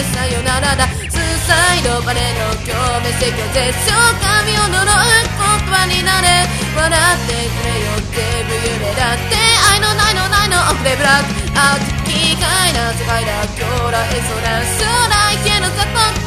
でさよならだ。スーサイドバレの共鳴説教絶唱神を呪う言葉になれ。笑ってくれよってブユレだって。愛のないのないのオフレブラックアウト機械な世界だ。今日来空将来へのザポン